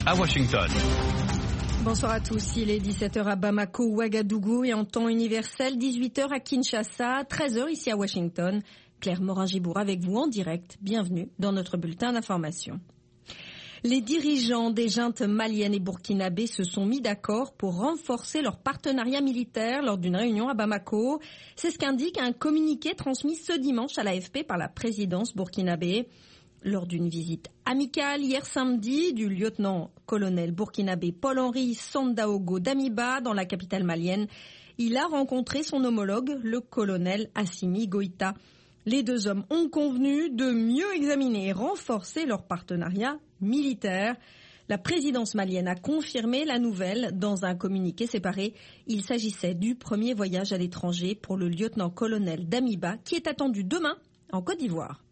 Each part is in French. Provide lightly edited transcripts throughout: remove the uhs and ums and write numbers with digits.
à Washington. Bonsoir à tous, il est 17h à Bamako, Ouagadougou et en temps universel, 18h à Kinshasa, 13h ici à Washington. Claire Morin-Gibour avec vous en direct, bienvenue dans notre bulletin d'information. Les dirigeants des juntes maliennes et burkinabés se sont mis d'accord pour renforcer leur partenariat militaire lors d'une réunion à Bamako. C'est ce qu'indique un communiqué transmis ce dimanche à l'AFP par la présidence burkinabé. Lors d'une visite amicale hier samedi du lieutenant-colonel burkinabé Paul-Henri Sandaogo Damiba dans la capitale malienne, il a rencontré son homologue, le colonel Assimi Goïta. Les deux hommes ont convenu de mieux examiner et renforcer leur partenariat militaire. La présidence malienne a confirmé la nouvelle dans un communiqué séparé. Il s'agissait du premier voyage à l'étranger pour le lieutenant-colonel Damiba qui est attendu demain en Côte d'Ivoire.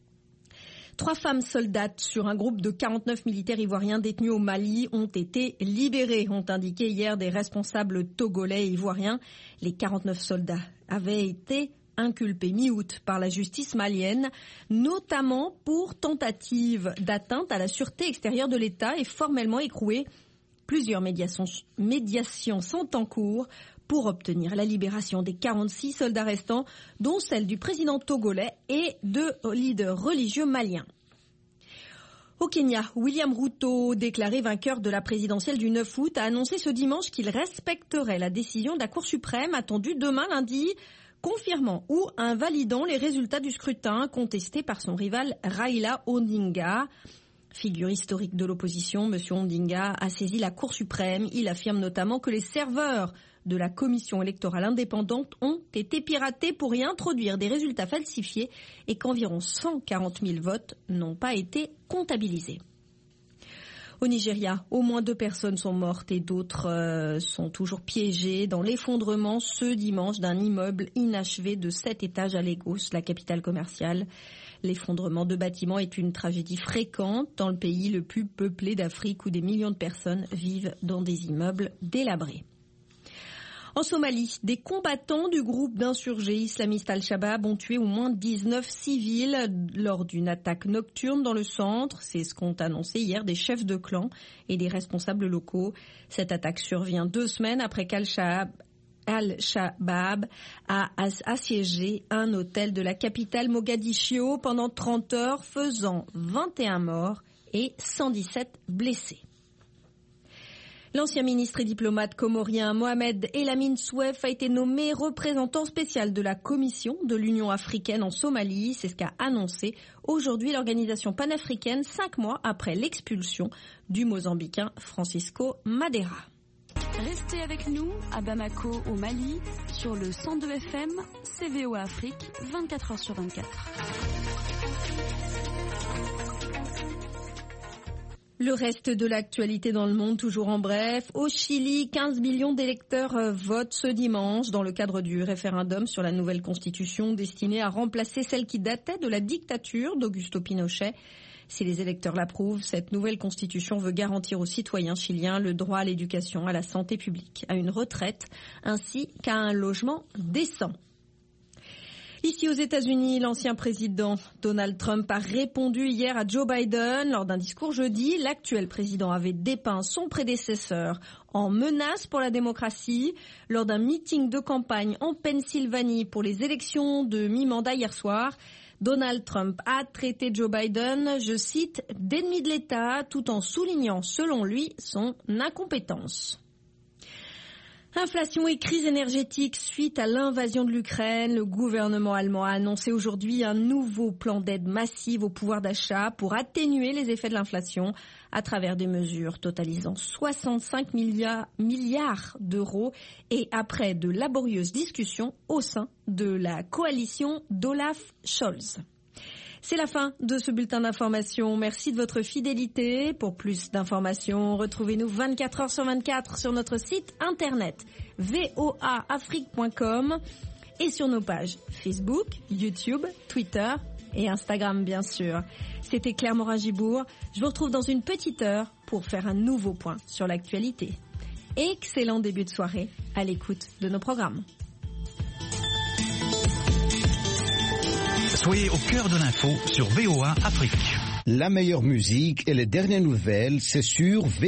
3 femmes soldates sur un groupe de 49 militaires ivoiriens détenus au Mali ont été libérées, ont indiqué hier des responsables togolais et ivoiriens. Les 49 soldats avaient été inculpés mi-août par la justice malienne, notamment pour tentative d'atteinte à la sûreté extérieure de l'État et formellement écroués. Plusieurs médiations sont en cours pour obtenir la libération des 46 soldats restants, dont celle du président togolais et de leaders religieux maliens. Au Kenya, William Ruto, déclaré vainqueur de la présidentielle du 9 août, a annoncé ce dimanche qu'il respecterait la décision de la Cour suprême attendue demain lundi, confirmant ou invalidant les résultats du scrutin contesté par son rival Raila Odinga. Figure historique de l'opposition, M. Odinga a saisi la Cour suprême. Il affirme notamment que les serveurs de la commission électorale indépendante ont été piratés pour y introduire des résultats falsifiés et qu'environ 140 000 votes n'ont pas été comptabilisés. Au Nigeria, au moins 2 personnes sont mortes et d'autres sont toujours piégées dans l'effondrement ce dimanche d'un immeuble inachevé de 7 étages à Lagos, la capitale commerciale. L'effondrement de bâtiments est une tragédie fréquente dans le pays le plus peuplé d'Afrique où des millions de personnes vivent dans des immeubles délabrés. En Somalie, des combattants du groupe d'insurgés islamistes Al-Shabaab ont tué au moins 19 civils lors d'une attaque nocturne dans le centre. C'est ce qu'ont annoncé hier des chefs de clan et des responsables locaux. Cette attaque survient 2 semaines après qu'Al-Shabaab a assiégé un hôtel de la capitale Mogadiscio pendant 30 heures, faisant 21 morts et 117 blessés. L'ancien ministre et diplomate comorien Mohamed Elamine Souef a été nommé représentant spécial de la Commission de l'Union africaine en Somalie. C'est ce qu'a annoncé aujourd'hui l'organisation panafricaine 5 mois après l'expulsion du Mozambicain Francisco Madeira. Restez avec nous à Bamako au Mali sur le 102 FM CVOA Afrique 24h sur 24. Le reste de l'actualité dans le monde, toujours en bref. Au Chili, 15 millions d'électeurs votent ce dimanche dans le cadre du référendum sur la nouvelle constitution destinée à remplacer celle qui datait de la dictature d'Augusto Pinochet. Si les électeurs l'approuvent, cette nouvelle constitution veut garantir aux citoyens chiliens le droit à l'éducation, à la santé publique, à une retraite, ainsi qu'à un logement décent. Ici aux États-Unis, l'ancien président Donald Trump a répondu hier à Joe Biden. Lors d'un discours jeudi, l'actuel président avait dépeint son prédécesseur en menace pour la démocratie. Lors d'un meeting de campagne en Pennsylvanie pour les élections de mi-mandat hier soir, Donald Trump a traité Joe Biden, je cite, d'ennemi de l'État, tout en soulignant, selon lui, son incompétence. Inflation et crise énergétique suite à l'invasion de l'Ukraine. Le gouvernement allemand a annoncé aujourd'hui un nouveau plan d'aide massive au pouvoir d'achat pour atténuer les effets de l'inflation à travers des mesures totalisant 65 milliards d'euros et après de laborieuses discussions au sein de la coalition d'Olaf Scholz. C'est la fin de ce bulletin d'information. Merci de votre fidélité. Pour plus d'informations, retrouvez-nous 24 heures sur 24 sur notre site internet voaafrique.com et sur nos pages Facebook, YouTube, Twitter et Instagram bien sûr. C'était Claire Morin-Gibour. Je vous retrouve dans une petite heure pour faire un nouveau point sur l'actualité. Excellent début de soirée à l'écoute de nos programmes. Soyez au cœur de l'info sur VOA Afrique. La meilleure musique et les dernières nouvelles, c'est sur